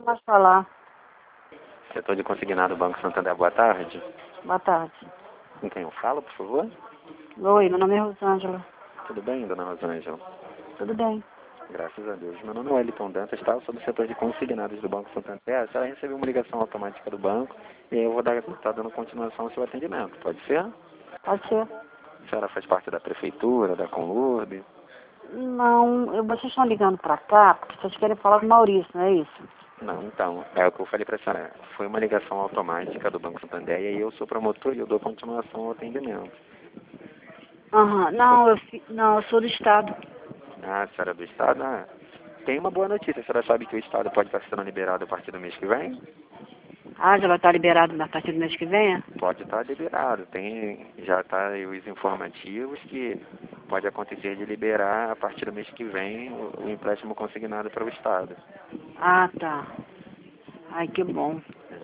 Pode falar. Setor de consignado Banco Santander, boa tarde. Boa tarde. Com quem eu falo, por favor? Oi, meu nome é Rosângela. Tudo bem, dona Rosângela? Tudo bem? Graças a Deus. Meu nome é Wellington Dantas, tá? Eu sou do setor de consignados do Banco Santander. A senhora recebeu uma ligação automática do banco e aí eu vou estar dando continuação ao seu atendimento. Pode ser? Pode ser? A senhora faz parte da prefeitura, da Conlurb? Não, vocês estão ligando pra cá porque vocês querem falar com o Maurício, não é isso? Não, então, é o que eu falei pra senhora. Foi uma ligação automática do Banco Santander e aí eu sou promotor e eu dou continuação ao atendimento. Aham, não, eu sou do Estado. Ah, a senhora é do Estado? Ah, tem uma boa notícia. A senhora sabe que o Estado pode estar sendo liberado a partir do mês que vem? Ah, já vai estar liberado na partir do mês que vem? É? Pode estar liberado. Já está aí os informativos que pode acontecer de liberar a partir do mês que vem o empréstimo consignado para o Estado. Ah, tá. Ai, que bom.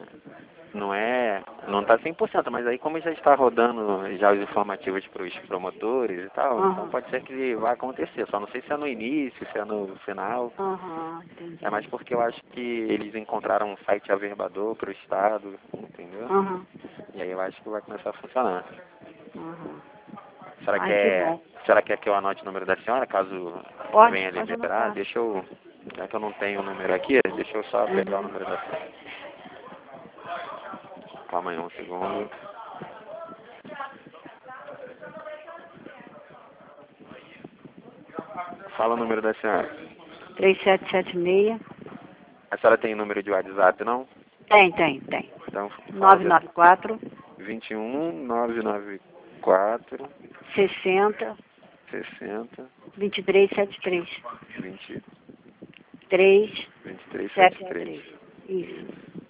Não está 100%, mas aí como já está rodando já os informativos para os promotores e tal, então pode ser que vá acontecer. Só não sei se é no início, se é no final. Entendi. É mais porque eu acho que eles encontraram um site averbador para o Estado, entendeu? E aí eu acho que vai começar a funcionar. Ai, que bom. A senhora quer que eu anote o número da senhora, caso venha Pode liberar? anotar. Deixa eu... Já que eu não tenho o número aqui, deixa eu só pegar o número da senhora. Calma aí um segundo. Fala o número da senhora. 3776. A senhora tem número de WhatsApp, não? Tem. Então, 994 21 994 60 60 2373. 20 373. 2373. Isso.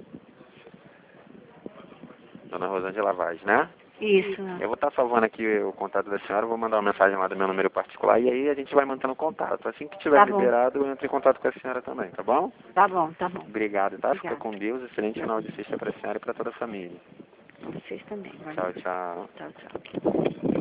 Dona Rosângela Vaz, né? Isso. Eu vou estar salvando aqui o contato da senhora, vou mandar uma mensagem lá do meu número particular e aí a gente vai mantendo contato. Assim que tiver Tá bom. liberado, eu entro em contato com a senhora também, tá bom? Tá bom. Obrigado, tá? Fica Obrigada. com Deus. Excelente final de sexta para a senhora e para toda a família. Vocês também. Tchau, tchau. Tchau.